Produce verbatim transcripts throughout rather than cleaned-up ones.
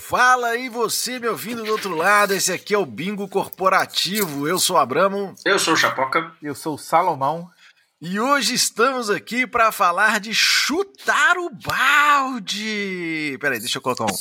Fala aí você me ouvindo do outro lado, esse aqui é o Bingo Corporativo, eu sou o Abramo. Eu sou o Chapoca. Eu sou o Salomão. E hoje estamos aqui para falar de chutar o balde. Peraí, deixa eu colocar um...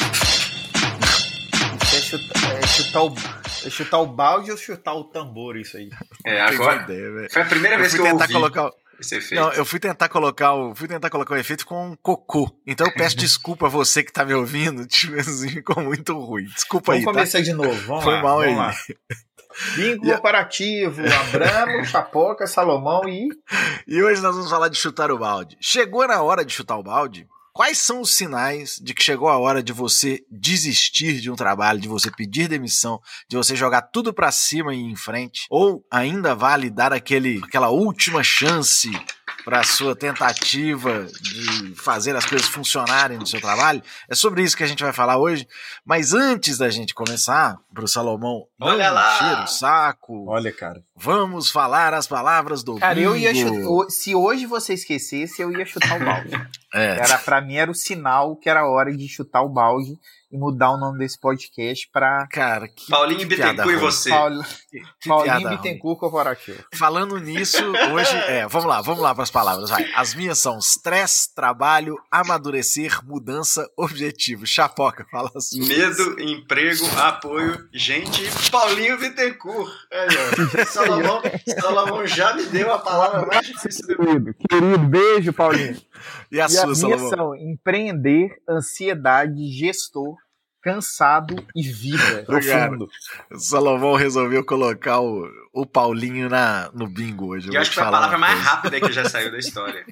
É chutar, é, chutar o, é chutar o balde ou chutar o tambor, isso aí? É, agora ideia, foi a primeira eu vez que eu ouvi colocar... esse efeito. Não, eu fui tentar colocar o, fui tentar colocar o efeito com um cocô. Então eu peço desculpa a você que tá me ouvindo, tipo assim, ficou muito ruim. Desculpa vamos aí, Vamos começar tá? de novo, vamos Foi lá. mal vamos aí. Lá. Bingo Corporativo, Abramo, Chapoca, Salomão e... E hoje nós vamos falar de chutar o balde. Chegou na hora de chutar o balde? Quais são os sinais de que chegou a hora de você desistir de um trabalho, de você pedir demissão, de você jogar tudo pra cima e ir em frente? Ou ainda vale dar aquele, aquela última chance para a sua tentativa de fazer as coisas funcionarem no seu trabalho? É sobre isso que a gente vai falar hoje. Mas antes da gente começar, pro Salomão não encher o saco, olha, cara, vamos falar as palavras do cara, bingo. eu ia chutar, se hoje você esquecesse, eu ia chutar o balde. É. Era, pra mim era o sinal que era hora de chutar o balde e mudar o nome desse podcast pra... Cara, que Paulinho que Bittencourt e você. Paulo... Que Paulinho Bittencourt Corporativo. Falando nisso, hoje, é, vamos lá, vamos lá para as palavras, vai. As minhas são stress, trabalho, amadurecer, mudança, objetivo. Chapoca, fala assim. Medo, emprego, apoio, gente, Paulinho Bittencourt. Aí, ó. Salomão, Salomão já me deu a palavra mais difícil do mundo. Querido, beijo, Paulinho. E a e sua, a Salomão? minha são empreender, ansiedade, gestor, cansado e vida profundo. O Salomão resolveu colocar o, o Paulinho na, no bingo hoje. Eu, eu acho que foi a palavra mais rápida que já saiu da história.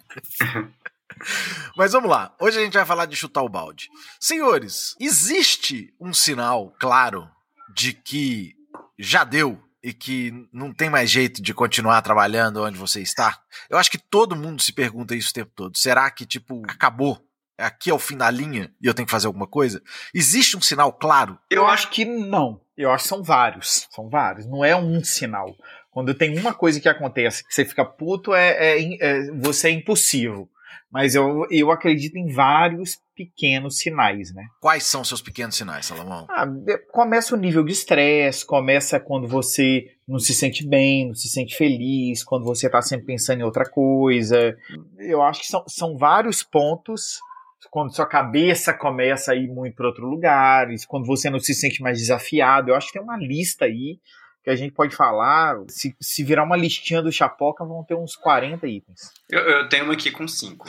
Mas vamos lá, hoje a gente vai falar de chutar o balde. Senhores, existe um sinal claro de que já deu e que não tem mais jeito de continuar trabalhando onde você está? Eu acho que todo mundo se pergunta isso o tempo todo. Será que, tipo, acabou? Aqui é o fim da linha e eu tenho que fazer alguma coisa? Existe um sinal claro? Eu acho que não. Eu acho que são vários. São vários. Não é um sinal. Quando tem uma coisa que acontece que você fica puto, é, é, é você é impossível. Mas eu, eu acredito em vários pequenos sinais, né? Quais são seus pequenos sinais, Salomão? Ah, começa o nível de estresse, começa quando você não se sente bem, não se sente feliz, quando você está sempre pensando em outra coisa. Eu acho que são, são vários pontos. Quando sua cabeça começa a ir muito para outros lugares, quando você não se sente mais desafiado. Eu acho que tem uma lista aí que a gente pode falar. Se, se virar uma listinha do Chapoca, vão ter uns quarenta itens. Eu, eu tenho uma aqui com cinco.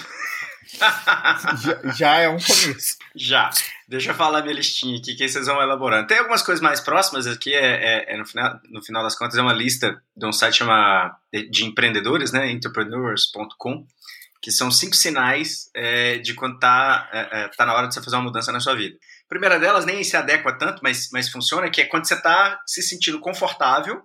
já, já é um começo. Já. Deixa eu falar minha listinha aqui, que aí vocês vão elaborando. Tem algumas coisas mais próximas aqui, é, é, é no, final, no final das contas, é uma lista de um site chama de, de empreendedores, né, entrepreneurs ponto com, que são cinco sinais é, de quando tá, é, tá na hora de você fazer uma mudança na sua vida. A primeira delas nem se adequa tanto, mas, mas funciona, que é quando você está se sentindo confortável,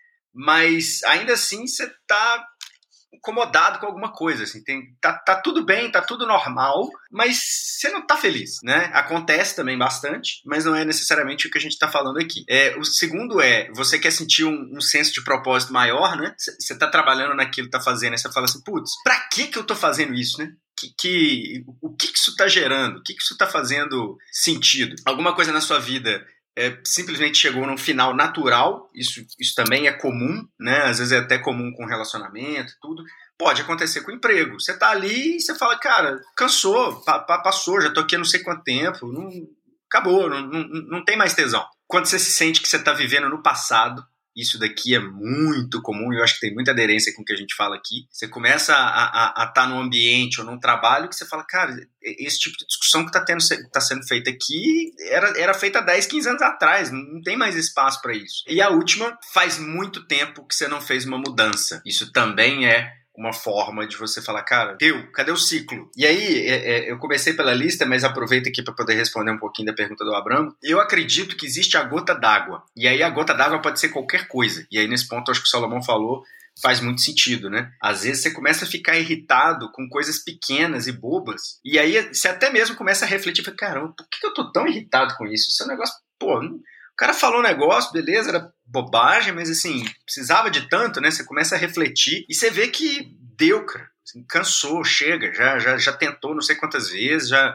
mas ainda assim você está incomodado com alguma coisa. Assim, tem, tá, tá tudo bem, tá tudo normal, mas você não tá feliz, né? Acontece também bastante, mas não é necessariamente o que a gente tá falando aqui. É, o segundo é, você quer sentir um, um senso de propósito maior, né? Você tá trabalhando naquilo que tá fazendo, aí você fala assim, putz, pra que que eu tô fazendo isso, né? Que, que, o que que isso tá gerando? O que que isso tá fazendo sentido? Alguma coisa na sua vida é, simplesmente chegou num final natural, isso, isso também é comum, né? Às vezes é até comum com relacionamento e tudo. Pode acontecer com o emprego. Você tá ali e você fala, cara, cansou, pa, pa, passou, já tô aqui há não sei quanto tempo, não, acabou, não, não, não tem mais tesão. Quando você se sente que você tá vivendo no passado, isso daqui é muito comum, eu acho que tem muita aderência com o que a gente fala aqui. Você começa a estar num ambiente ou num trabalho que você fala, cara, esse tipo de discussão que está tá sendo feita aqui era, era feita há dez, quinze anos atrás, não tem mais espaço para isso. E a última, faz muito tempo que você não fez uma mudança. Isso também é uma forma de você falar, cara, deu, cadê o ciclo? E aí, é, é, eu comecei pela lista, mas aproveito aqui para poder responder um pouquinho da pergunta do Abramo. Eu acredito que existe a gota d'água. E aí a gota d'água pode ser qualquer coisa. E aí nesse ponto, eu acho que o Salomão falou, faz muito sentido, né? Às vezes você começa a ficar irritado com coisas pequenas e bobas. E aí você até mesmo começa a refletir, fala, caramba, por que eu tô tão irritado com isso? Isso é um negócio, pô, não... O cara falou um negócio, beleza, era bobagem, mas assim, precisava de tanto, né? Você começa a refletir e você vê que deu, cara. Assim, cansou, chega, já, já, já tentou não sei quantas vezes, já,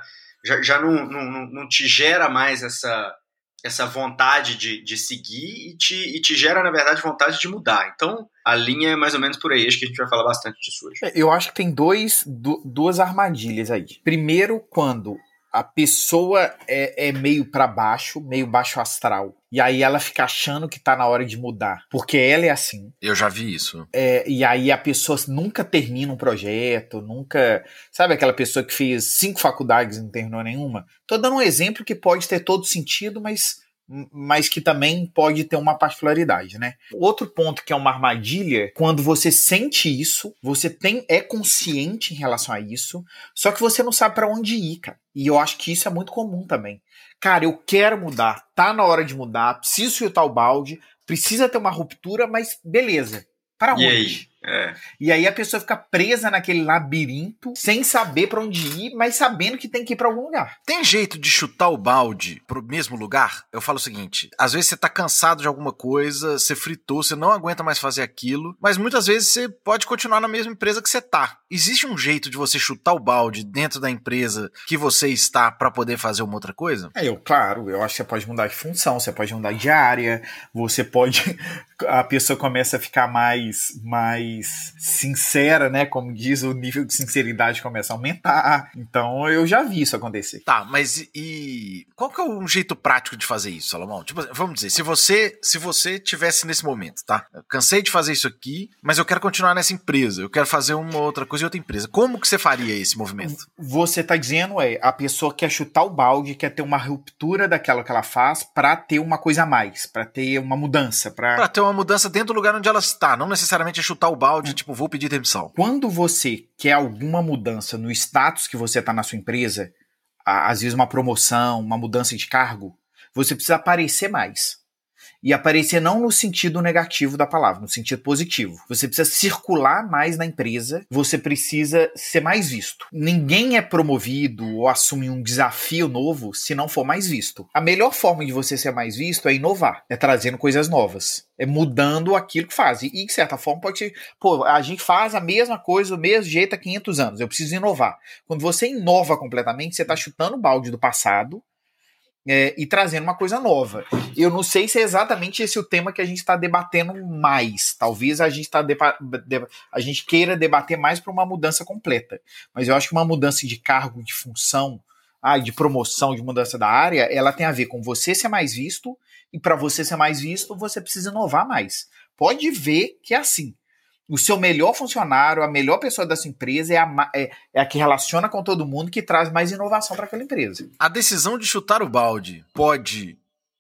já, já não, não, não te gera mais essa, essa vontade de, de seguir e te, e te gera, na verdade, vontade de mudar. Então, a linha é mais ou menos por aí. Acho que a gente vai falar bastante disso hoje. Eu acho que tem dois, du, duas armadilhas aí. Primeiro, quando a pessoa é, é meio para baixo, meio baixo astral. E aí ela fica achando que tá na hora de mudar. Porque ela é assim. Eu já vi isso. É, e aí a pessoa nunca termina um projeto, nunca... Sabe aquela pessoa que fez cinco faculdades e não terminou nenhuma? Tô dando um exemplo que pode ter todo sentido, mas... mas que também pode ter uma particularidade, né? Outro ponto que é uma armadilha, quando você sente isso, você tem, é consciente em relação a isso, só que você não sabe pra onde ir, cara. E eu acho que isso é muito comum também. Cara, eu quero mudar, tá na hora de mudar, preciso chutar o balde, precisa ter uma ruptura, mas beleza. Para onde? E aí? É. E aí a pessoa fica presa naquele labirinto, sem saber pra onde ir, mas sabendo que tem que ir pra algum lugar. Tem jeito de chutar o balde pro mesmo lugar? Eu falo o seguinte, às vezes você tá cansado de alguma coisa, você fritou, você não aguenta mais fazer aquilo, mas muitas vezes você pode continuar na mesma empresa que você tá. Existe um jeito de você chutar o balde dentro da empresa que você está pra poder fazer uma outra coisa? É, eu, claro, eu acho que você pode mudar de função, você pode mudar de área, você pode... a pessoa começa a ficar mais... mais sincera, né? Como diz, o nível de sinceridade começa a aumentar. Então eu já vi isso acontecer. Tá, mas e qual que é um jeito prático de fazer isso, Salomão? Tipo, vamos dizer, se você se você tivesse nesse momento, tá? Eu cansei de fazer isso aqui, mas eu quero continuar nessa empresa. Eu quero fazer uma outra coisa em outra empresa. Como que você faria esse movimento? Você tá dizendo é, a pessoa quer chutar o balde, quer ter uma ruptura daquela que ela faz pra ter uma coisa a mais, pra ter uma mudança, pra... Pra ter uma mudança dentro do lugar onde ela está, não necessariamente é chutar o balde, tipo, vou pedir demissão. Quando você quer alguma mudança no status que você está na sua empresa, às vezes uma promoção, uma mudança de cargo, você precisa aparecer mais. E aparecer não no sentido negativo da palavra, no sentido positivo. Você precisa circular mais na empresa, você precisa ser mais visto. Ninguém é promovido ou assume um desafio novo se não for mais visto. A melhor forma de você ser mais visto é inovar, é trazendo coisas novas, é mudando aquilo que faz. E, de certa forma, pode ser, pô, a gente faz a mesma coisa, do mesmo jeito há quinhentos anos, eu preciso inovar. Quando você inova completamente, você está chutando o balde do passado, É, e trazendo uma coisa nova. Eu não sei se é exatamente esse o tema que a gente está debatendo mais. Talvez a gente, tá deba- de- a gente queira debater mais para uma mudança completa. Mas eu acho que uma mudança de cargo, de função, ah, de promoção, de mudança da área, ela tem a ver com você ser mais visto, e para você ser mais visto, você precisa inovar mais. Pode ver que é assim. O seu melhor funcionário, a melhor pessoa da sua empresa é a, é, é a que relaciona com todo mundo, que traz mais inovação para aquela empresa. A decisão de chutar o balde pode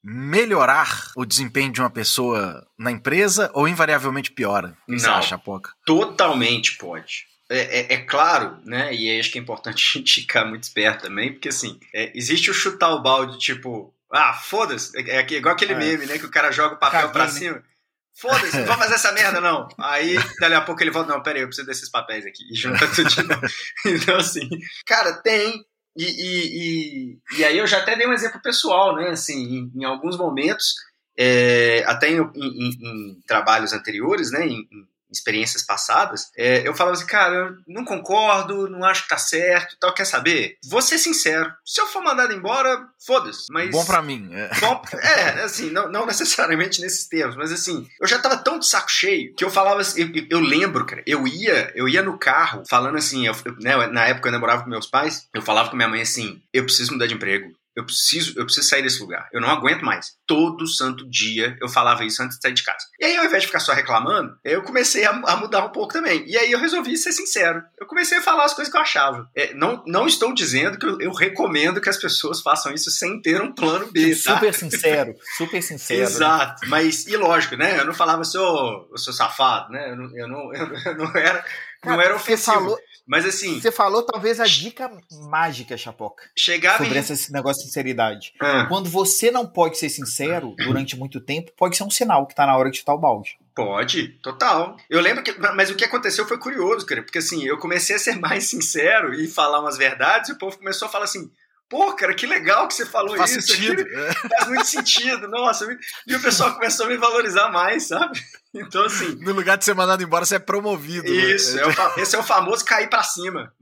melhorar o desempenho de uma pessoa na empresa ou invariavelmente piora? O que você acha, Poca? Totalmente pode. É, é, é claro, né? E aí acho que é importante a gente ficar muito esperto também, porque assim, é, existe o chutar o balde, tipo, ah, foda-se, é, é igual aquele é. meme, né? Que o cara joga o papel Caguei, pra cima. Né? Foda-se, não vou fazer essa merda, não. Aí, dali a pouco ele volta, não, pera aí, eu preciso desses papéis aqui. E junta tudo de novo. Então, assim, cara, tem. E, e, e, e aí eu já até dei um exemplo pessoal, né? Assim, em, em alguns momentos, é, até em, em, em trabalhos anteriores, né? Em, em experiências passadas, é, eu falava assim, cara, eu não concordo, não acho que tá certo, tal, quer saber? Vou ser sincero, se eu for mandado embora, foda-se, mas... Bom pra mim. É, bom, é assim, não, não necessariamente nesses termos, mas assim, eu já tava tão de saco cheio, que eu falava assim, eu, eu lembro, cara, eu ia, eu ia no carro, falando assim, eu, né, na época eu namorava com meus pais, eu falava com minha mãe assim, eu preciso mudar de emprego. Eu preciso, eu preciso sair desse lugar. Eu não aguento mais. Todo santo dia eu falava isso antes de sair de casa. E aí, ao invés de ficar só reclamando, eu comecei a, a mudar um pouco também. E aí eu resolvi ser sincero. Eu comecei a falar as coisas que eu achava. É, não, não estou dizendo que eu, eu recomendo que as pessoas façam isso sem ter um plano B, tá? Super sincero, super sincero. Exato. Né? Mas, e lógico, né? Eu não falava, eu sou, eu sou safado, né? Eu não, eu não, eu não, eu não era... Não era ofensivo. Falou, mas assim... Você falou talvez a dica mágica, Chapoca. Chegava sobre em... esse negócio de sinceridade. Ah. Quando você não pode ser sincero durante muito tempo, pode ser um sinal que tá na hora de chutar o balde. Pode, total. Eu lembro que... Mas o que aconteceu foi curioso, cara. Porque assim, eu comecei a ser mais sincero e falar umas verdades e o povo começou a falar assim... Pô, cara, que legal que você falou faz isso. Sentido. Aqui, faz muito sentido, nossa. E o pessoal começou a me valorizar mais, sabe? Então, assim... No lugar de ser mandado embora, você é promovido. Isso, né? é o, esse é o famoso cair pra cima, né?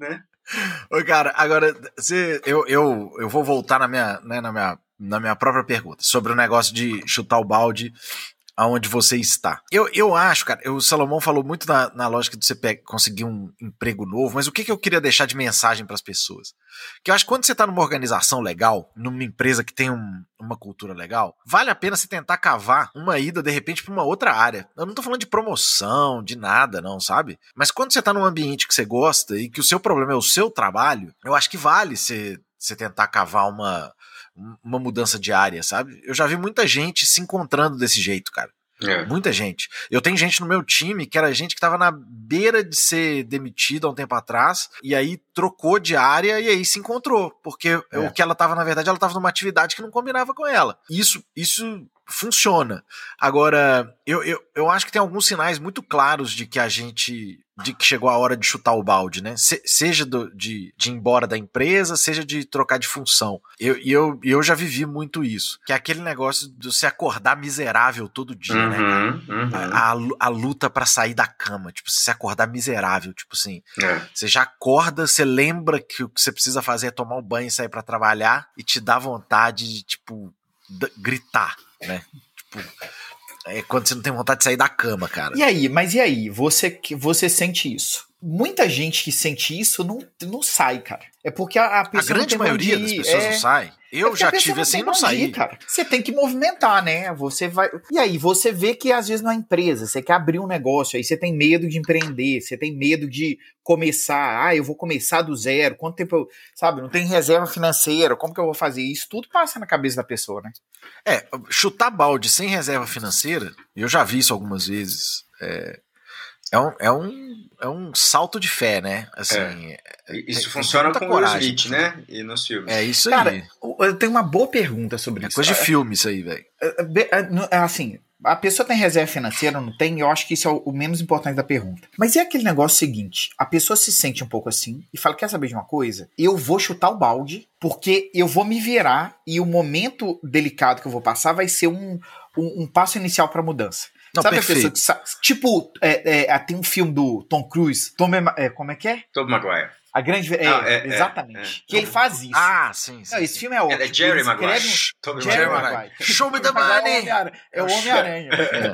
Oi, cara, agora, você, eu, eu, eu vou voltar na minha, né, na, minha, na minha própria pergunta, sobre o negócio de chutar o balde aonde você está. Eu, eu acho, cara, o Salomão falou muito na, na lógica de você pe- conseguir um emprego novo, mas o que, que eu queria deixar de mensagem para as pessoas? Que eu acho que quando você está numa organização legal, numa empresa que tem um, uma cultura legal, vale a pena você tentar cavar uma ida, de repente, para uma outra área. Eu não tô falando de promoção, de nada, não, sabe? Mas quando você tá num ambiente que você gosta e que o seu problema é o seu trabalho, eu acho que vale você, você tentar cavar uma uma mudança de área, sabe? Eu já vi muita gente se encontrando desse jeito, cara. É. Muita gente. Eu tenho gente no meu time que era gente que tava na beira de ser demitida há um tempo atrás, e aí trocou de área e aí se encontrou, porque é. o que ela tava, na verdade, ela tava numa atividade que não combinava com ela. Isso, isso funciona. Agora, eu, eu, eu acho que tem alguns sinais muito claros de que a gente... de que chegou a hora de chutar o balde, né? Se, seja do, de, de ir embora da empresa, seja de trocar de função. E eu, eu, eu já vivi muito isso. Que é aquele negócio de você acordar miserável todo dia, uhum, né? Uhum. A, a, a luta pra sair da cama. Tipo, você se acordar miserável. Tipo assim, é. Você já acorda, você lembra que o que você precisa fazer é tomar um banho e sair pra trabalhar e te dá vontade de, tipo, d- gritar, né? Tipo... É quando você não tem vontade de sair da cama, cara. E aí, mas e aí? Você, você sente isso? Muita gente que sente isso não, não sai, cara. É porque a, a pessoa. A grande maioria das pessoas é... não sai. Eu é já tive assim e não saí. Cara. Você tem que movimentar, né? Você vai. E aí, você vê que às vezes na empresa, você quer abrir um negócio, aí você tem medo de empreender, você tem medo de começar. Ah, eu vou começar do zero. Quanto tempo eu. Sabe, não tem reserva financeira. Como que eu vou fazer isso? Tudo passa na cabeça da pessoa, né? É, chutar balde sem reserva financeira, eu já vi isso algumas vezes. É. É um, é, um, é um salto de fé, né? Assim, é. Isso tem, funciona tem com o Will Smith, né? E nos filmes. É isso Cara, aí. Eu tenho uma boa pergunta sobre é isso. É coisa de filme isso aí, velho. Assim, a pessoa tem reserva financeira ou não tem? Eu acho que isso é o menos importante da pergunta. Mas é aquele negócio seguinte, a pessoa se sente um pouco assim e fala, quer saber de uma coisa? Eu vou chutar o balde porque eu vou me virar e o momento delicado que eu vou passar vai ser um, um, um passo inicial para mudança. Não, sabe perfeito. a pessoa que, tipo, é, é, tem um filme do Tom Cruise, Tom, é, como é que é? Tom Maguire. A grande... É, ah, é, exatamente. É, é. Que ele faz isso. Ah, sim, sim. Não, esse filme é ótimo. É, é Jerry Maguire. Um... Jerry Maguire. Show me the money! É o Homem-Aranha.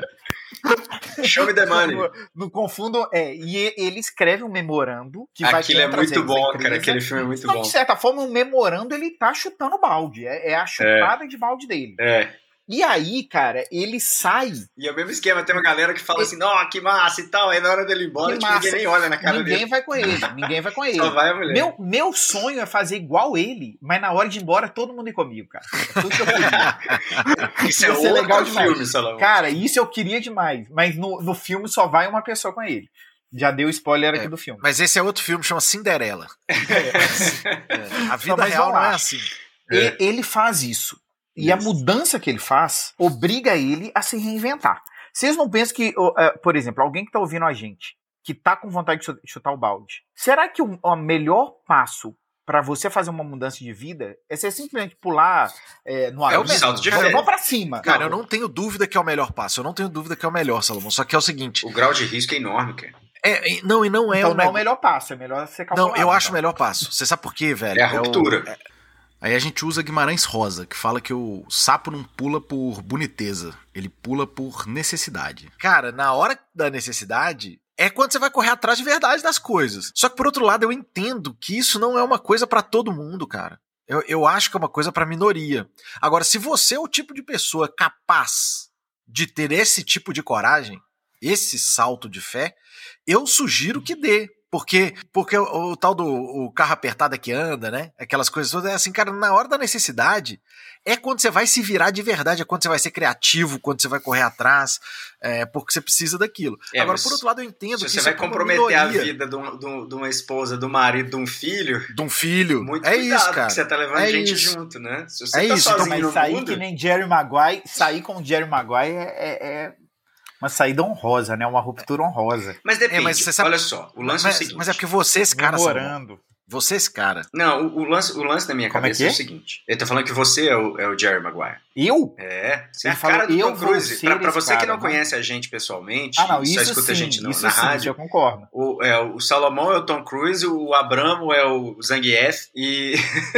É. Show me the money. Não, não confundo. É, e ele escreve um memorando que Aquilo vai é muito bom, cara. Aquele filme é muito então, bom. De certa forma, um memorando ele tá chutando o balde. É, é a chutada é. de balde dele. É. E aí, cara, ele sai. E é o mesmo esquema, tem uma galera que fala ele... assim, não, que massa e tal, aí na hora dele ir embora, tipo, ninguém nem olha na cara ninguém dele. Ninguém vai com ele, ninguém vai com ele. Só vai a mulher. Meu, meu sonho é fazer igual ele, mas na hora de ir embora, todo mundo ir comigo, cara. É tudo que eu queria. Isso é outro legal filme, Salomão. Cara, isso eu queria demais, mas no, no filme só vai uma pessoa com ele. Já deu spoiler aqui é, do filme. Mas esse é outro filme, chama Cinderela. É. É. A vida não, real não é assim. É. Ele faz isso. E isso. A mudança que ele faz obriga ele a se reinventar. Vocês não pensam que, por exemplo, alguém que está ouvindo a gente, que está com vontade de chutar o balde, será que o, o melhor passo para você fazer uma mudança de vida é você simplesmente pular é, no ar? É o salto de fé. Vamos para cima. Cara, eu não tenho dúvida que é o melhor passo. Eu não tenho dúvida que é o melhor, Salomão. Só que é o seguinte... O grau de risco é enorme, cara. É, não, e não é então o... não é o melhor passo, é melhor você calcular. Não, eu acho o melhor passo. Você sabe por quê, velho? É a ruptura. É o, é... Aí a gente usa Guimarães Rosa, que fala que o sapo não pula por boniteza, ele pula por necessidade. Cara, na hora da necessidade, é quando você vai correr atrás de verdade das coisas. Só que, por outro lado, eu entendo que isso não é uma coisa pra todo mundo, cara. Eu, eu acho que é uma coisa pra minoria. Agora, se você é o tipo de pessoa capaz de ter esse tipo de coragem, esse salto de fé, eu sugiro que dê. Porque, porque o, o tal do o carro apertado é que anda, né? Aquelas coisas todas, é assim, cara, na hora da necessidade, é quando você vai se virar de verdade, é quando você vai ser criativo, quando você vai correr atrás, é, porque você precisa daquilo. É, agora, por outro lado, eu entendo se que você isso vai é comprometer a vida de, um, de uma esposa, do marido, de um filho... De um filho. Muito é cuidado, isso, cara. Que você tá levando é gente isso. junto, né? Se você é tá isso, sozinho mas no sair mundo... que nem Jerry Maguire, sair com o Jerry Maguire é... é, é... uma saída honrosa, né? Uma ruptura honrosa. Mas depende. É, mas você sabe... Olha só, o lance mas, é o seguinte. Mas é porque você, esse cara... Memorando. Você é esse cara. Não, o, o, lance, o lance da minha Como cabeça é, é, que é o seguinte. Ele tá falando que você é o, é o Jerry Maguire. Eu? É, você Ele é a cara falou, do eu Tom vou Cruise. ser Pra, pra esse você que cara, não né? conhece a gente pessoalmente, Ah, não, e só isso escuta sim, a gente no, isso na sim, rádio, isso eu concordo. o, é, o Salomão é o Tom Cruise, o Abramo é o Zangief e...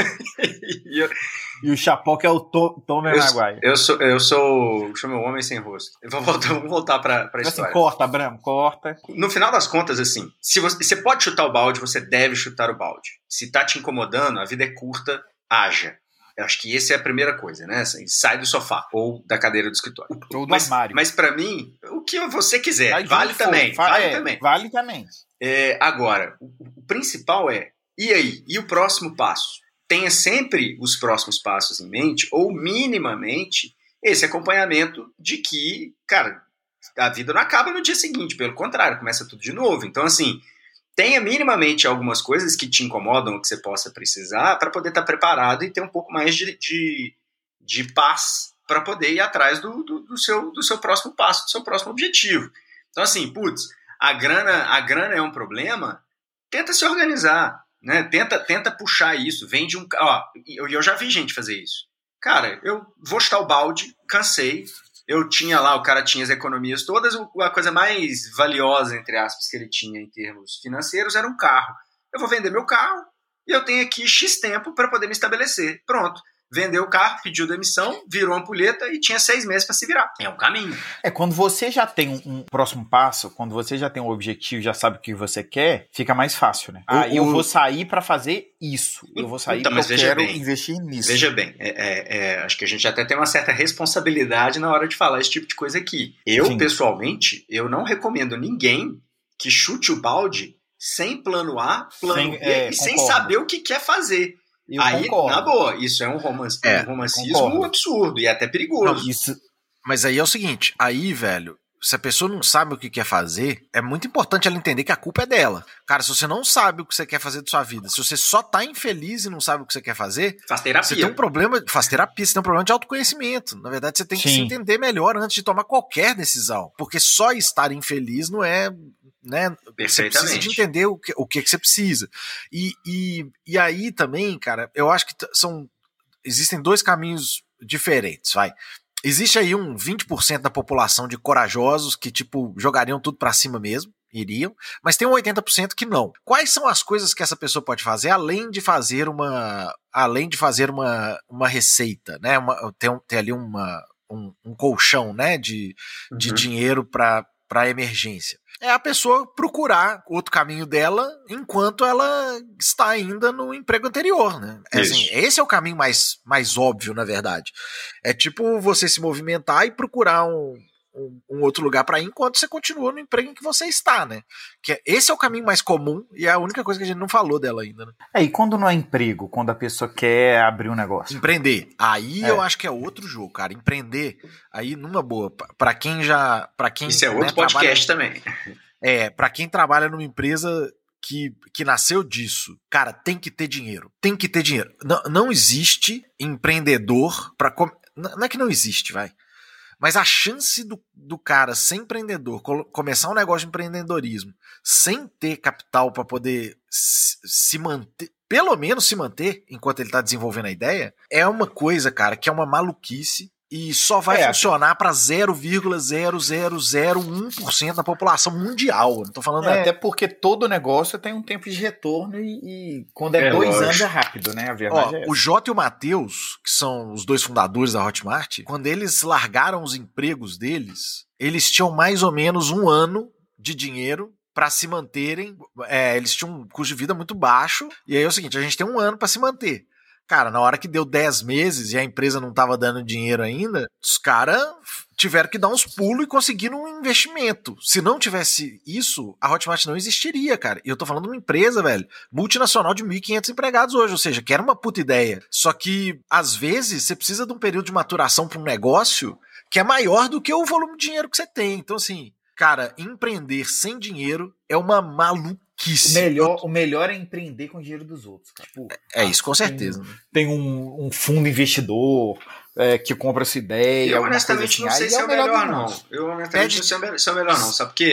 e eu, E o Chapoca é o Tom, Tom eu, Maguire. eu sou, eu sou, chama o homem sem rosto. Eu vou voltar, vamos voltar pra, pra Assim, história. corta, Abramo, corta. No final das contas, assim, se você, você pode chutar o balde, você deve chutar o balde. Se tá te incomodando, a vida é curta, haja. Eu acho que essa é a primeira coisa, né? Assim, sai do sofá ou da cadeira do escritório. Ou do mas, armário. Mas pra mim, o que você quiser, Vai vale junto, também, for. vale é, também. Vale também. É, agora, o, o principal é, e aí? E o próximo passo? Tenha sempre os próximos passos em mente, ou minimamente esse acompanhamento de que, cara, a vida não acaba no dia seguinte, pelo contrário, começa tudo de novo. Então, assim, tenha minimamente algumas coisas que te incomodam, que você possa precisar, para poder estar preparado e ter um pouco mais de, de, de paz para poder ir atrás do, do, do, seu, do seu próximo passo, do seu próximo objetivo. Então, assim, putz, a grana, a grana é um problema, tenta se organizar. Né? Tenta, tenta puxar isso, vende um... Ó, eu, eu já vi gente fazer isso. Cara, eu vou chutar o balde, cansei, eu tinha lá, o cara tinha as economias todas, a coisa mais valiosa, entre aspas, que ele tinha em termos financeiros era um carro. Eu vou vender meu carro e eu tenho aqui X tempo para poder me estabelecer. Pronto. Vendeu o carro, pediu demissão, virou ampulheta e tinha seis meses para se virar. É um caminho. É, quando você já tem um, um próximo passo, quando você já tem um objetivo, já sabe o que você quer, fica mais fácil, né? Ah, o, eu o... vou sair para fazer isso. Eu vou sair então, porque eu quero bem, investir nisso. Veja bem, é, é, é, acho que a gente até tem uma certa responsabilidade na hora de falar esse tipo de coisa aqui. Eu, Sim. pessoalmente, eu não recomendo ninguém que chute o balde sem plano A, plano sem, B é, e sem saber o que quer fazer. Eu Aí, concordo. Na boa, isso é um, romance, é, um romancismo absurdo e até perigoso. Não, isso... Mas aí é o seguinte, aí, velho, se a pessoa não sabe o que quer fazer, é muito importante ela entender que a culpa é dela. Cara, se você não sabe o que você quer fazer da sua vida, se você só tá infeliz e não sabe o que você quer fazer, faz terapia. Você tem um problema, faz terapia, você tem um problema de autoconhecimento. Na verdade, você tem Sim. que se entender melhor antes de tomar qualquer decisão. Porque só estar infeliz não é... Né? Você precisa de entender o que, o que, que você precisa. E, e, e aí também, cara, eu acho que são existem dois caminhos diferentes, vai. Existe aí um vinte por cento da população de corajosos que, tipo, jogariam tudo pra cima mesmo, iriam, mas tem um oitenta por cento que não. Quais são as coisas que essa pessoa pode fazer além de fazer uma além de fazer uma, uma receita, né? Uma, ter, ter ali uma, um, um colchão, né, de, uhum. de dinheiro para para emergência. É a pessoa procurar outro caminho dela enquanto ela está ainda no emprego anterior, né? É assim, esse é o caminho mais, mais óbvio, na verdade. É tipo você se movimentar e procurar um, um, um outro lugar para ir enquanto você continua no emprego em que você está, né? Que é, esse é o caminho mais comum e é a única coisa que a gente não falou dela ainda, né? É, e quando não é emprego? Quando a pessoa quer abrir um negócio? Empreender. Aí é. eu acho que é outro jogo, cara. Empreender, aí numa boa. Para quem já... Pra quem, Isso é outro né, podcast trabalha, também. É, para quem trabalha numa empresa que, que nasceu disso, cara, tem que ter dinheiro. Tem que ter dinheiro. Não, não existe empreendedor para... Com... Não é que não existe, vai. Mas a chance do, do cara ser empreendedor, começar um negócio de empreendedorismo, sem ter capital para poder se, se manter, pelo menos se manter enquanto ele está desenvolvendo a ideia, é uma coisa, cara, que é uma maluquice e só vai é, funcionar para zero vírgula zero zero zero um por cento da população mundial. Não tô falando é, é... Até porque todo negócio tem um tempo de retorno e, e quando é, é dois lógico. anos é rápido, né? A verdade Ó, é o Jota e o Matheus, que são os dois fundadores da Hotmart, quando eles largaram os empregos deles, eles tinham mais ou menos um ano de dinheiro para se manterem. É, eles tinham um custo de vida muito baixo, e aí é o seguinte, a gente tem um ano para se manter. Cara, na hora que deu dez meses e a empresa não estava dando dinheiro ainda, os caras tiveram que dar uns pulos e conseguiram um investimento. Se não tivesse isso, a Hotmart não existiria, cara. E eu tô falando de uma empresa, velho, multinacional de mil e quinhentos empregados hoje, ou seja, que era uma puta ideia. Só que, às vezes, você precisa de um período de maturação para um negócio que é maior do que o volume de dinheiro que você tem. Então, assim, cara, empreender sem dinheiro é uma maluquice. O melhor, o melhor é empreender com o dinheiro dos outros, cara. Pô, é isso, com certeza. Tem, tem um, um fundo investidor é, que compra essa ideia. Eu honestamente assim. não sei Aí se é o melhor, melhor não. Eu honestamente não sei se é o melhor, não. Sabe por quê?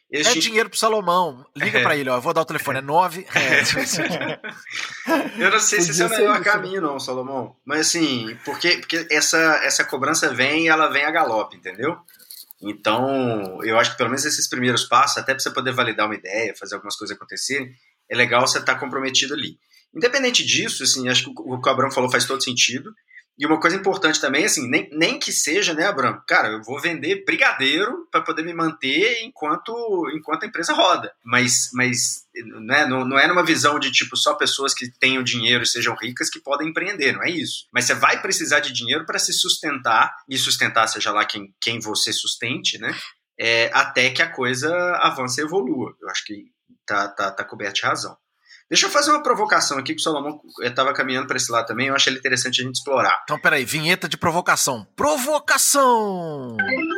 Eles é tinham... dinheiro pro Salomão. Liga é. pra ele, ó. Eu vou dar o telefone. É nove. É. Eu não sei se esse é o melhor caminho, não, Salomão. Mas assim, porque, porque essa, essa cobrança vem e ela vem a galope, entendeu? Então, eu acho que pelo menos esses primeiros passos, até pra você poder validar uma ideia, fazer algumas coisas acontecerem, é legal você estar comprometido ali. Independente disso, assim, acho que o que o Abramo falou faz todo sentido. E uma coisa importante também, assim, nem, nem que seja, né, Abramo? Cara, eu vou vender brigadeiro para poder me manter enquanto, enquanto a empresa roda. Mas, mas né, não, não é numa visão de, tipo, só pessoas que tenham dinheiro e sejam ricas que podem empreender, não é isso. Mas você vai precisar de dinheiro para se sustentar, e sustentar seja lá quem, quem você sustente, né? É, até que a coisa avance e evolua. Eu acho que tá, tá, tá coberto de razão. Deixa eu fazer uma provocação aqui, que o Salomão estava caminhando para esse lado também, eu acho ele interessante a gente explorar. Então, peraí, vinheta de provocação. Provocação!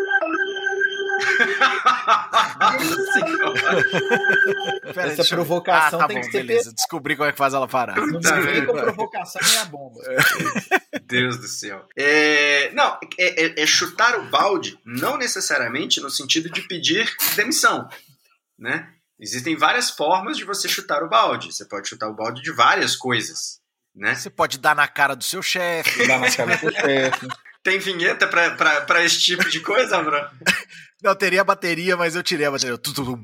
Pera, essa provocação ah, tá tem bom, que ser... beleza, descobri como é que faz ela parar. Não vem com provocação nem a bomba. Deus do céu. É, não, é, é, é chutar o balde, não necessariamente no sentido de pedir demissão, né? Existem várias formas de você chutar o balde. Você pode chutar o balde de várias coisas, né? Você pode dar na cara do seu chefe. Dar na cara do seu chefe. Tem vinheta pra, pra, pra esse tipo de coisa, Bruno? Não, teria a bateria, mas eu tirei a bateria.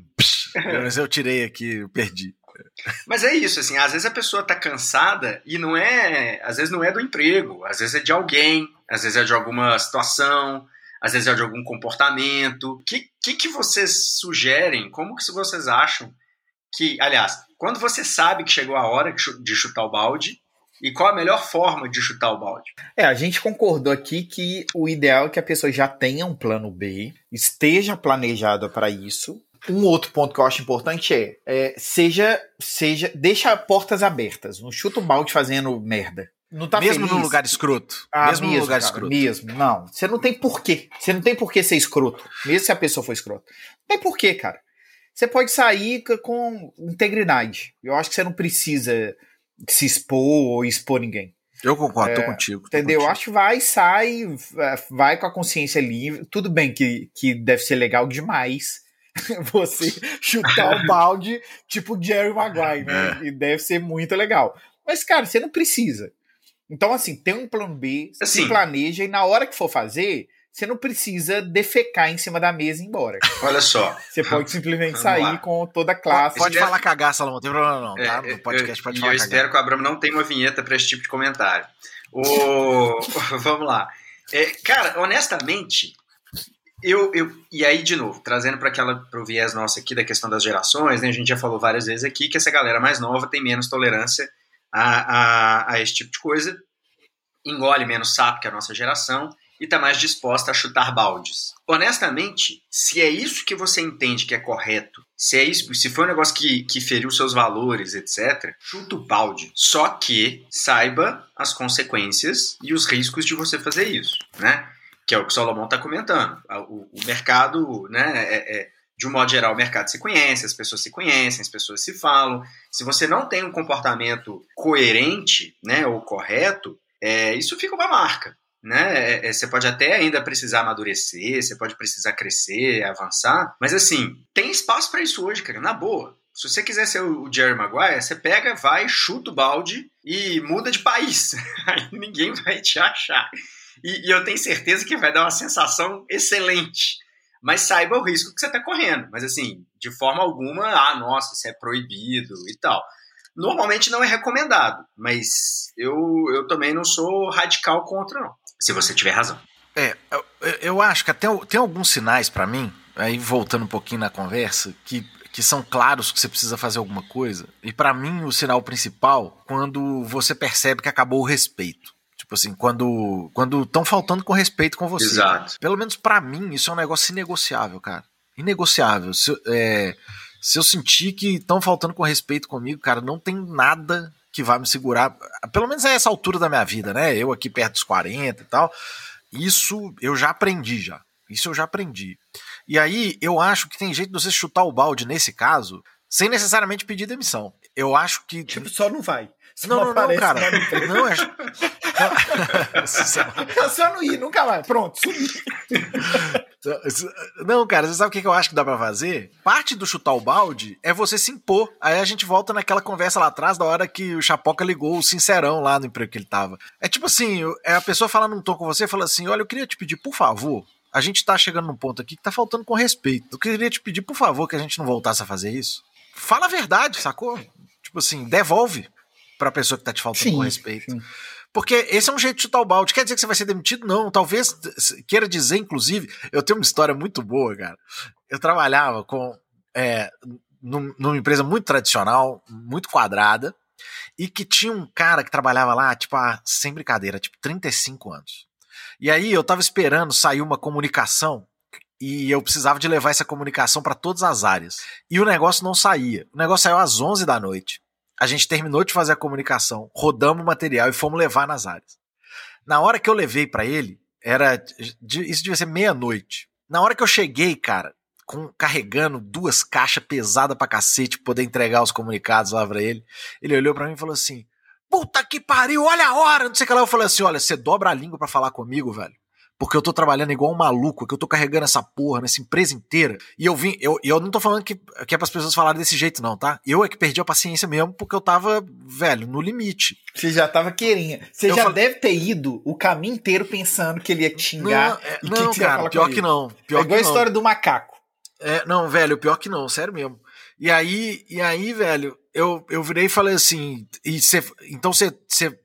Mas eu tirei aqui, eu perdi. Mas é isso, assim, às vezes a pessoa tá cansada e não é... Às vezes não é do emprego, às vezes é de alguém, às vezes é de alguma situação... Às vezes é de algum comportamento. O que, que, que vocês sugerem? Como que vocês acham que... Aliás, quando você sabe que chegou a hora de chutar o balde, e qual a melhor forma de chutar o balde? É, a gente concordou aqui que o ideal é que a pessoa já tenha um plano B, esteja planejada para isso. Um outro ponto que eu acho importante é, é seja, seja, deixa portas abertas. Não chuta o balde fazendo merda. Não tá mesmo feliz? num lugar escroto. Ah, mesmo, mesmo num lugar cara, escroto. Mesmo, não. Você não tem porquê. Você não tem porquê ser escroto. Mesmo se a pessoa for escrota. Não tem porquê, cara. Você pode sair com integridade. Eu acho que você não precisa se expor ou expor ninguém. Eu concordo, é, tô contigo. Tô entendeu? Contigo. Acho que vai, sai, vai com a consciência livre. Tudo bem que, que deve ser legal demais você chutar o balde tipo Jerry Maguire, né? É. E deve ser muito legal. Mas, cara, você não precisa. Então, assim, tem um plano B, assim, se planeja e na hora que for fazer, você não precisa defecar em cima da mesa e ir embora. Olha só. Você pode simplesmente sair lá com toda a classe. Pode falar cagar, Salomão, não tem problema não, tá? É, no podcast pode eu, falar eu cagar. espero que o Abramo não tenha uma vinheta para esse tipo de comentário. O... Vamos lá. É, cara, honestamente, eu, eu... E aí, de novo, trazendo para o viés nosso aqui da questão das gerações, né? A gente já falou várias vezes aqui que essa galera mais nova tem menos tolerância a, a, a esse tipo de coisa, engole menos sapo que a nossa geração e está mais disposta a chutar baldes. Honestamente, se é isso que você entende que é correto, se é isso, se foi um negócio que, que feriu seus valores, etcétera, chuta o balde. Só que saiba as consequências e os riscos de você fazer isso, né? Que é o que o Salomão está comentando. O, o mercado, né, é, é, de um modo geral, o mercado se conhece, as pessoas se conhecem, as pessoas se falam. Se você não tem um comportamento coerente, né, ou correto, É, isso fica uma marca, né? É, é, você pode até ainda precisar amadurecer, você pode precisar crescer, avançar, mas assim, tem espaço para isso hoje, cara, na boa. Se você quiser ser o Jerry Maguire, você pega, vai, chuta o balde e muda de país. Aí ninguém vai te achar. E, e eu tenho certeza que vai dar uma sensação excelente. Mas saiba o risco que você está correndo. Mas assim, de forma alguma, ah, nossa, isso é proibido e tal. Normalmente não é recomendado, mas eu, eu também não sou radical contra, não. Se você tiver razão. É, eu, eu acho que até tem alguns sinais pra mim, aí voltando um pouquinho na conversa, que, que são claros que você precisa fazer alguma coisa. E pra mim o sinal principal, quando você percebe que acabou o respeito. Tipo assim, quando quando estão faltando com respeito com você. Exato. Pelo menos pra mim isso é um negócio inegociável, cara. Inegociável. Se, é... Se eu sentir que estão faltando com respeito comigo, cara, não tem nada que vai me segurar, pelo menos a essa altura da minha vida, né? Eu aqui perto dos quarenta e tal, isso eu já aprendi já. Isso eu já aprendi. E aí eu acho que tem jeito de você chutar o balde nesse caso, sem necessariamente pedir demissão. Eu acho que... Tipo, só não vai. Só não, não, não, cara. Não, é... Só não ir, nunca mais. Pronto, sumi. Não, cara, você sabe o que eu acho que dá pra fazer? Parte do chutar o balde é você se impor. Aí a gente volta naquela conversa lá atrás, da hora que o Chapoca ligou o Sincerão lá no emprego que ele tava. É tipo assim, é a pessoa falando num tom com você, fala assim, olha, eu queria te pedir, por favor, a gente tá chegando num ponto aqui que tá faltando com respeito. Eu queria te pedir, por favor, que a gente não voltasse a fazer isso. Fala a verdade, sacou? Tipo assim, devolve pra pessoa que tá te faltando sim, com respeito. Sim. Porque esse é um jeito de chutar o balde. Quer dizer que você vai ser demitido? Não. Talvez queira dizer, inclusive, eu tenho uma história muito boa, cara. Eu trabalhava com é, num, numa empresa muito tradicional, muito quadrada, e que tinha um cara que trabalhava lá, tipo, ah, sem brincadeira, tipo, trinta e cinco anos. E aí eu tava esperando sair uma comunicação e eu precisava de levar essa comunicação para todas as áreas. E o negócio não saía. O negócio saiu às onze da noite. A gente terminou de fazer a comunicação, rodamos o material e fomos levar nas áreas. Na hora que eu levei pra ele, era isso devia ser meia-noite. Na hora que eu cheguei, cara, com, carregando duas caixas pesadas pra cacete, pra poder entregar os comunicados lá pra ele, ele olhou pra mim e falou assim, puta que pariu, olha a hora, não sei o que lá. Eu falei assim, olha, você dobra a língua pra falar comigo, velho. Porque eu tô trabalhando igual um maluco, que eu tô carregando essa porra nessa empresa inteira. E eu vim, eu, eu não tô falando que, que é pras pessoas falarem desse jeito, não, tá? Eu é que perdi a paciência mesmo, porque eu tava, velho, no limite. Você já tava querendo. Você eu já falei... deve ter ido o caminho inteiro pensando que ele ia te xingar. Não, é, não que cara, pior que não. Pior é igual que a história não. do macaco. É, não, velho, pior que não, sério mesmo. E aí, e aí velho, eu, eu virei e falei assim, e cê, então você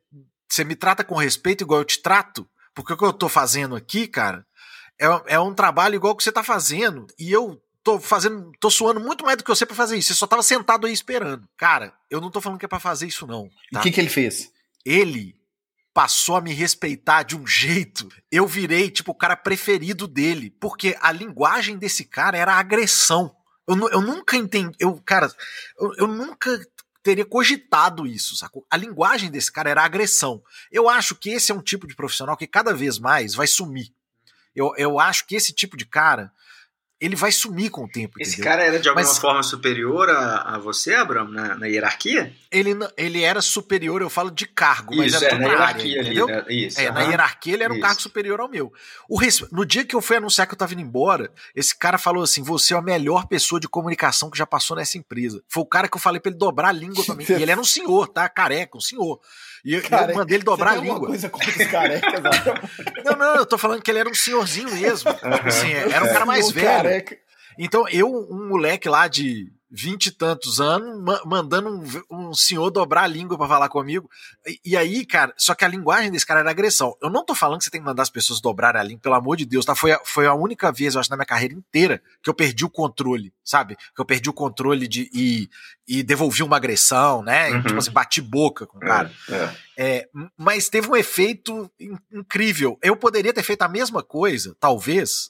me trata com respeito igual eu te trato? Porque o que eu tô fazendo aqui, cara, É, é um trabalho igual que você tá fazendo, e eu tô fazendo, tô suando muito mais do que você pra fazer isso. Você só tava sentado aí esperando. Cara, eu não tô falando que é pra fazer isso, não. Tá? E o que que ele fez? Ele passou a me respeitar de um jeito. Eu virei, tipo, o cara preferido dele, porque a linguagem desse cara era agressão. Eu, eu nunca entendi, eu, cara, eu, eu nunca teria cogitado isso, sacou? A linguagem desse cara era agressão. Eu acho que esse é um tipo de profissional que cada vez mais vai sumir. Eu, eu acho que esse tipo de cara, ele vai sumir com o tempo. Esse entendeu? cara era de alguma Mas, forma superior a, a você, Abraham, na, na hierarquia? Ele, ele era superior, eu falo de cargo, mas isso, era é, na hierarquia área, ali, entendeu? Né? Isso, é, uhum. Na hierarquia ele era um isso. cargo superior ao meu. O res... No dia que eu fui anunciar que eu tava indo embora, esse cara falou assim, você é a melhor pessoa de comunicação que já passou nessa empresa. Foi o cara que eu falei pra ele dobrar a língua pra mim. E ele era um senhor, tá? Careca, um senhor. E eu, eu mandei ele dobrar a língua. Coisa contra os carecas, não, não, eu tô falando que ele era um senhorzinho mesmo. Uhum. Tipo assim, era um cara mais velho. Careca. Então, eu, um moleque lá de vinte e tantos anos, ma mandando um, um senhor dobrar a língua pra falar comigo. E, e aí, cara, só que a linguagem desse cara era agressão. Eu não tô falando que você tem que mandar as pessoas dobrarem a língua, pelo amor de Deus, tá? Foi a, foi a única vez, eu acho, na minha carreira inteira que eu perdi o controle, sabe? Que eu perdi o controle de, e, e devolvi uma agressão, né? Uhum. Tipo assim, bati boca com o cara. É, é. É, mas teve um efeito in incrível. Eu poderia ter feito a mesma coisa, talvez,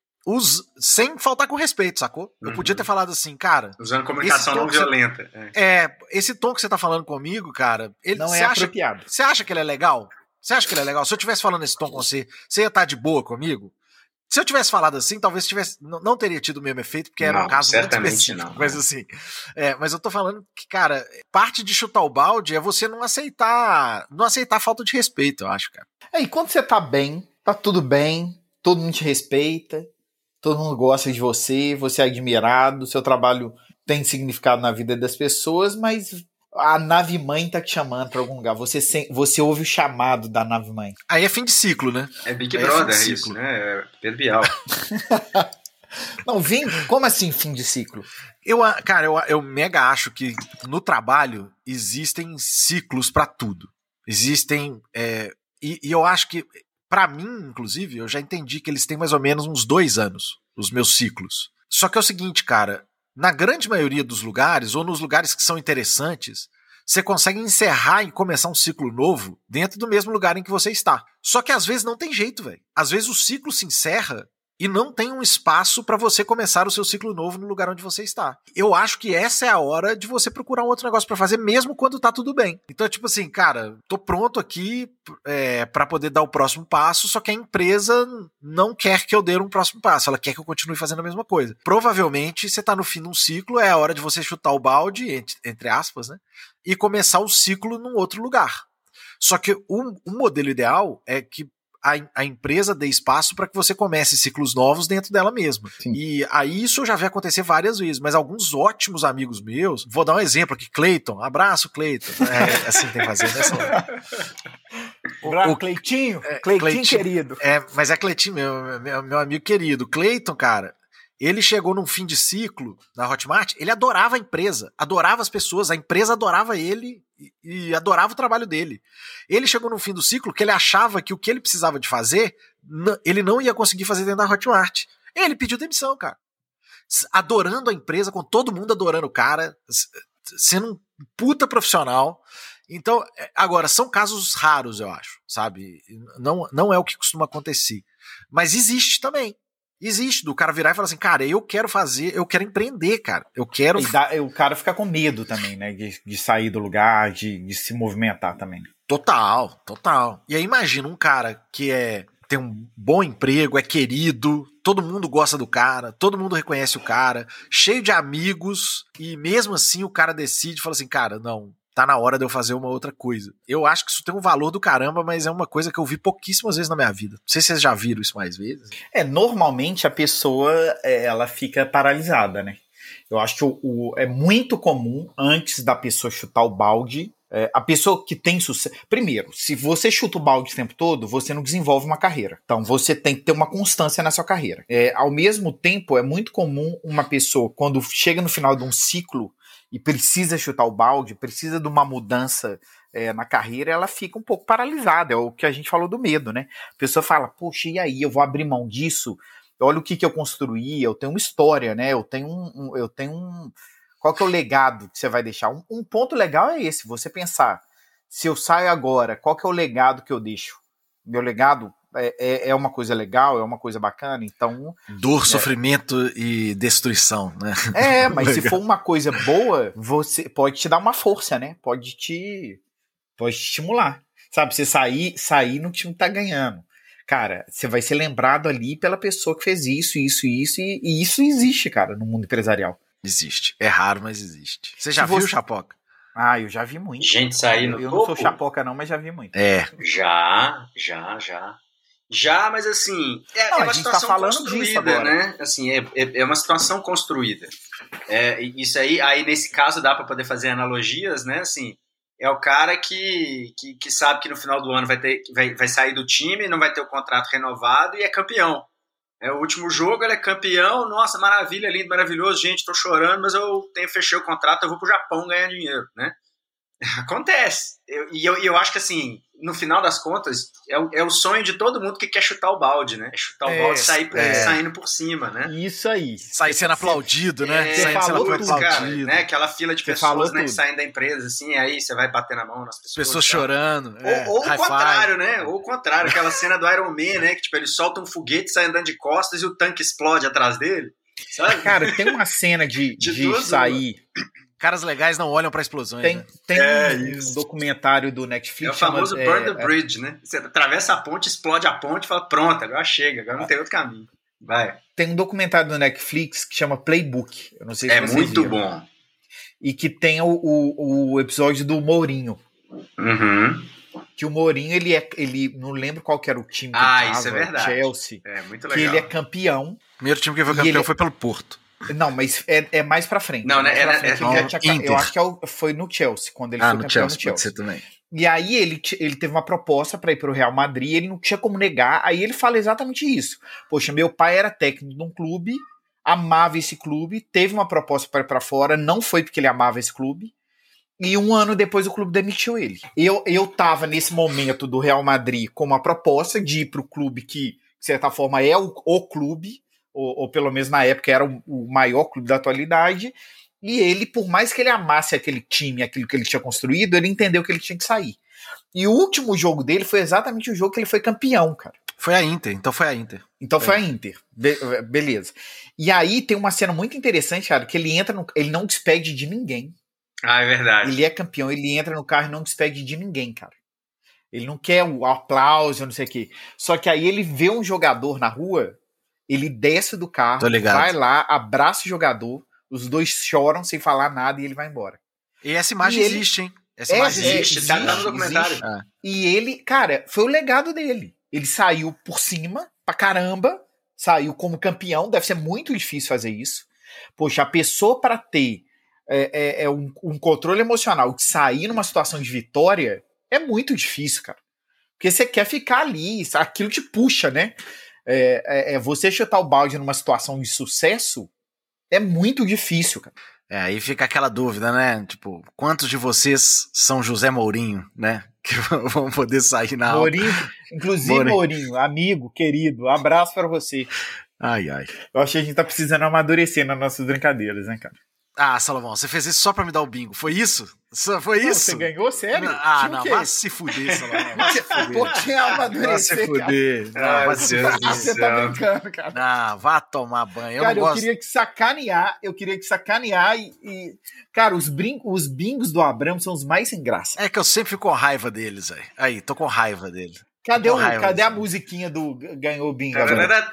Os, sem faltar com respeito, sacou? Uhum. Eu podia ter falado assim, cara... Usando comunicação não violenta. Você, é. é, esse tom que você tá falando comigo, cara... Ele, não é acha, apropriado. Você acha que ele é legal? Você acha que ele é legal? Se eu tivesse falando esse tom com você, você ia estar de boa comigo? Se eu tivesse falado assim, talvez tivesse, não, não teria tido o mesmo efeito, porque era não, um caso certamente muito específico. Não, mas assim, é, mas eu tô falando que, cara, parte de chutar o balde é você não aceitar, não aceitar a falta de respeito, eu acho, cara. É, e quando você tá bem, tá tudo bem, todo mundo te respeita, todo mundo gosta de você, você é admirado, seu trabalho tem significado na vida das pessoas, mas a nave-mãe tá te chamando pra algum lugar. Você, sem, você ouve o chamado da nave-mãe. Aí é fim de ciclo, né? É Big Brother, é isso, né? É Pedro Bial. Não, vim, como assim fim de ciclo? Eu, cara, eu, eu mega acho que no trabalho existem ciclos pra tudo. Existem... É, e, e eu acho que pra mim, inclusive, eu já entendi que eles têm mais ou menos uns dois anos, os meus ciclos. Só que é o seguinte, cara, na grande maioria dos lugares, ou nos lugares que são interessantes, você consegue encerrar e começar um ciclo novo dentro do mesmo lugar em que você está. Só que às vezes não tem jeito, velho. Às vezes o ciclo se encerra e não tem um espaço para você começar o seu ciclo novo no lugar onde você está. Eu acho que essa é a hora de você procurar um outro negócio para fazer, mesmo quando tá tudo bem. Então, tipo assim, cara, tô pronto aqui é, para poder dar o próximo passo, só que a empresa não quer que eu dê um próximo passo, ela quer que eu continue fazendo a mesma coisa. Provavelmente, você tá no fim de um ciclo, é a hora de você chutar o balde, entre, entre aspas, né, e começar o ciclo num outro lugar. Só que o, o modelo ideal é que a, a empresa dê espaço para que você comece ciclos novos dentro dela mesma. Sim. E aí isso eu já vi acontecer várias vezes, mas alguns ótimos amigos meus, vou dar um exemplo aqui, Cleiton, abraço Cleiton, é assim tem que fazer, né? O, o Cleitinho, é, Cleitinho, Cleitinho querido. É, mas é Cleitinho, meu, meu, meu amigo querido. Cleiton, cara, ele chegou num fim de ciclo na Hotmart, ele adorava a empresa, adorava as pessoas, a empresa adorava ele e, e adorava o trabalho dele. Ele chegou num fim do ciclo que ele achava que o que ele precisava de fazer, ele não ia conseguir fazer dentro da Hotmart. Ele pediu demissão, cara. Adorando a empresa, com todo mundo adorando o cara, sendo um puta profissional. Então, agora, são casos raros, eu acho, sabe? Não, não é o que costuma acontecer. Mas existe também. Existe, do cara virar e falar assim, cara, eu quero fazer, eu quero empreender, cara. Eu quero... E dá, o cara fica com medo também, né? De, de sair do lugar, de, de se movimentar também. Total, total. E aí imagina um cara que é, tem um bom emprego, é querido, todo mundo gosta do cara, todo mundo reconhece o cara, cheio de amigos, e mesmo assim o cara decide e fala assim, cara, não... tá na hora de eu fazer uma outra coisa. Eu acho que isso tem um valor do caramba, mas é uma coisa que eu vi pouquíssimas vezes na minha vida. Não sei se vocês já viram isso mais vezes. É, normalmente a pessoa, ela fica paralisada, né? Eu acho que o, o, é muito comum, antes da pessoa chutar o balde, é, a pessoa que tem sucesso... Primeiro, se você chuta o balde o tempo todo, você não desenvolve uma carreira. Então, você tem que ter uma constância na sua carreira. É, ao mesmo tempo, é muito comum uma pessoa, quando chega no final de um ciclo, e precisa chutar o balde, precisa de uma mudança é, na carreira, ela fica um pouco paralisada. É o que a gente falou do medo, né? A pessoa fala, poxa, e aí, eu vou abrir mão disso? Olha o que, que eu construí, eu tenho uma história, né? Eu tenho um... um eu tenho um... Qual que é o legado que você vai deixar? Um, um ponto legal é esse, você pensar, se eu saio agora, qual que é o legado que eu deixo? Meu legado... É, é uma coisa legal, é uma coisa bacana, então... Dor, é, sofrimento e destruição, né? É, mas se for uma coisa boa, você pode te dar uma força, né? Pode te, pode te estimular. Sabe, você sair, sair no time tá ganhando. Cara, você vai ser lembrado ali pela pessoa que fez isso, isso, isso, e, e isso existe, cara, no mundo empresarial. Existe. É raro, mas existe. Você já se viu, você... Chapoca? Ah, eu já vi muito. Gente sair no Eu, eu topo? não sou chapoca não, mas já vi muito. É. Já, já, já. Já, mas assim, é, não, é uma situação tá construída, né? Assim, é, é, é uma situação construída. É, isso aí, aí, nesse caso, dá para poder fazer analogias, né? Assim, é o cara que, que, que sabe que no final do ano vai, ter, vai, vai sair do time, não vai ter o contrato renovado e é campeão. É, o último jogo ele é campeão, nossa, maravilha, lindo, maravilhoso, gente, tô chorando, mas eu tenho, fechei o contrato, eu vou pro Japão ganhar dinheiro, né? Acontece. Eu, e eu, eu acho que, assim, no final das contas, é o, é o sonho de todo mundo que quer chutar o balde, né? É chutar o é, balde e sair é. saindo por cima, né? Isso aí. Sair sendo aplaudido, né? É, sair sendo aplaudido. Cara, né? Aquela fila de pessoas, né, que saem da empresa, assim, aí você vai bater na mão nas pessoas. Pessoas chorando. Ou, é, ou o contrário, né? Ou o contrário, aquela cena do Iron Man, né? Que, tipo, ele solta um foguete, sai andando de costas e o tanque explode atrás dele. Sabe? Cara, tem uma cena de, de, de sair... Caras legais não olham pra explosões. Tem, né? tem é, um isso. documentário do Netflix. É o famoso chama, Burn é, the Bridge, né? Você atravessa a ponte, explode a ponte e fala, pronto, agora chega, agora não tem outro caminho. Vai. Tem um documentário do Netflix que chama Playbook. Eu não sei se é vocês muito viram. bom. E que tem o, o, o episódio do Mourinho. Uhum. Que o Mourinho, ele é. Ele, não lembro qual que era o time que ah, ele tava, isso é verdade. Chelsea. É muito legal. Que ele é campeão. O primeiro time que foi campeão ele... foi pelo Porto. Não, mas é, é mais pra frente. Não, né? É, frente, é, ele é, já tinha, eu acho que foi no Chelsea, quando ele ah, foi no campeão Chelsea, no Chelsea. Pode ser também. E aí ele, ele teve uma proposta pra ir pro Real Madrid, ele não tinha como negar, aí ele fala exatamente isso. Poxa, meu pai era técnico de um clube, amava esse clube, teve uma proposta pra ir pra fora, não foi porque ele amava esse clube, e um ano depois o clube demitiu ele. Eu, eu tava nesse momento do Real Madrid com uma proposta de ir pro clube que, de certa forma, é o, o clube, Ou, ou pelo menos na época era o, o maior clube da atualidade, e ele, por mais que ele amasse aquele time, aquilo que ele tinha construído, ele entendeu que ele tinha que sair. E o último jogo dele foi exatamente o jogo que ele foi campeão, cara. Foi a Inter, então foi a Inter. Então foi, foi a Inter, Be- beleza. E aí tem uma cena muito interessante, cara, que ele entra, no, ele não despede de ninguém. Ah, é verdade. Ele é campeão, ele entra no carro e não despede de ninguém, cara. Ele não quer o aplauso, não sei o quê. Só que aí ele vê um jogador na rua, ele desce do carro, vai lá, abraça o jogador, os dois choram sem falar nada e ele vai embora. E essa imagem e existe, ele... hein? Essa é, imagem é, existe, tá no documentário. Existe. E ele, cara, foi o legado dele. ele saiu por cima, pra caramba, saiu como campeão, deve ser muito difícil fazer isso. Poxa, a pessoa para ter é, é, é um, um controle emocional de sair numa situação de vitória é muito difícil, cara. Porque você quer ficar ali, aquilo te puxa, né? É, é, é você chutar o balde numa situação de sucesso é muito difícil, cara. É, aí fica aquela dúvida, né? Tipo, quantos de vocês são José Mourinho, né? Que vão poder sair na Mourinho, aula. Inclusive Mourinho. Mourinho, amigo, querido, abraço pra você. Ai, ai. Eu acho que a gente tá precisando amadurecer nas nossas brincadeiras, né, cara? Ah, Salomão, você fez isso só pra me dar o bingo, foi isso? Foi não, isso? Você ganhou, sério? Não, ah, não, vai se fuder, Salomão. Vai se fuder. Pouquinho amadurecer, vai se fuder. Não, ah, vai se fuder. Você tá brincando, cara. Não, vá tomar banho. Eu cara, não eu gosto... queria que sacanear, eu queria que sacanear e... e... Cara, os, brin... os bingos do Abramo são os mais sem graça. É que eu sempre fico com raiva deles, aí. Aí, tô com raiva deles. Cadê, o... Cadê a musiquinha do Ganhou o Bingo?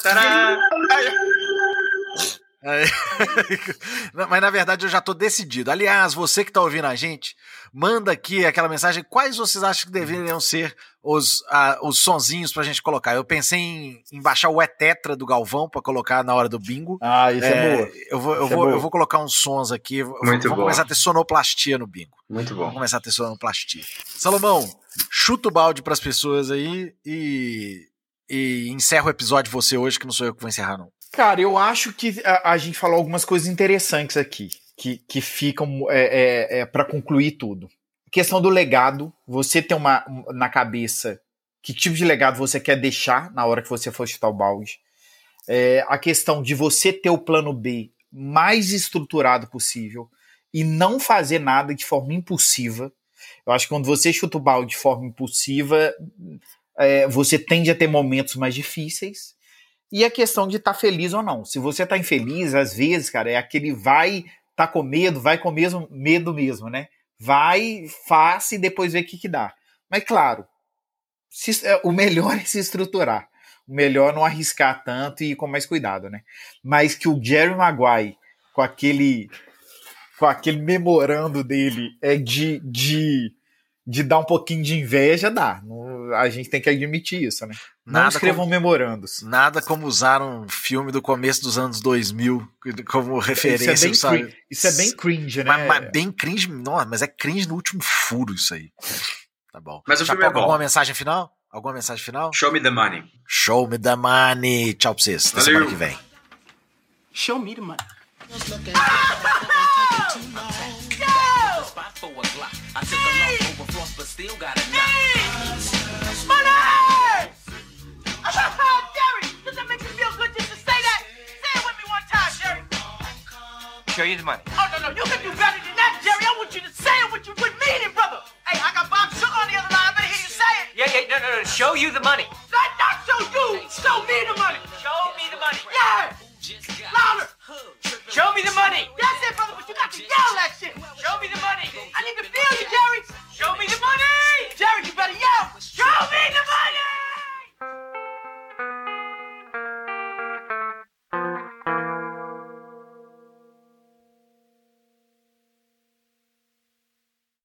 É. Mas na verdade eu já tô decidido. Aliás, você que tá ouvindo a gente, manda aqui aquela mensagem. Quais vocês acham que deveriam ser os, uh, os sonzinhos pra gente colocar? Eu pensei em, em baixar o E-Tetra do Galvão pra colocar na hora do bingo. Ah, isso é, é boa. Eu vou, eu, vou, é eu vou colocar uns sons aqui. Muito Vamos bom. começar a ter sonoplastia no bingo. Muito bom. Vamos começar a ter sonoplastia. Salomão, chuta o balde pras pessoas aí e, e encerra o episódio você hoje, que não sou eu que vou encerrar, não. Cara, eu acho que a, a gente falou algumas coisas interessantes aqui, que, que ficam é, é, é, para concluir tudo. A questão do legado, você tem uma na cabeça que tipo de legado você quer deixar na hora que você for chutar o balde. É, a questão de você ter o plano B mais estruturado possível e não fazer nada de forma impulsiva. Eu acho que quando você chuta o balde de forma impulsiva, é, você tende a ter momentos mais difíceis. E a questão de estar tá feliz ou não. Se você tá infeliz, às vezes, cara, é aquele vai, tá com medo, vai com mesmo, medo mesmo, né? Vai, faça e depois vê o que que dá. Mas, claro, se, o melhor é se estruturar. O melhor é não arriscar tanto e ir com mais cuidado, né? Mas que o Jerry Maguire, com aquele, com aquele memorando dele, é de... de de dar um pouquinho de inveja, dá. A gente tem que admitir isso, né? Não Nada escrevam como, memorandos. Nada como usar um filme do começo dos anos dois mil como referência. Isso é bem, sabe? Cringe, isso é bem cringe, né? Mas, mas bem cringe, não, mas é cringe no último furo isso aí. Tá bom. Mas o filme é bom. Alguma mensagem final? Alguma mensagem final? Show me the money. Show me the money. Tchau pra vocês. Até semana que vem. Show me the money. I took a long overfloss, but still got a knock. Money! Jerry, does that make you feel good just to say that? Say it with me one time, Jerry. Show you the money. Oh, no, no, you can do better than that, Jerry. I want you to say it with you with meaning, brother. Hey, I got Bob Sugar on the other line. I better hear you say it. Yeah, yeah, no, no, no. Show you the money. Not, not show you. Show me the money. Show me the money. Yeah. Louder. Show me the money. Yeah.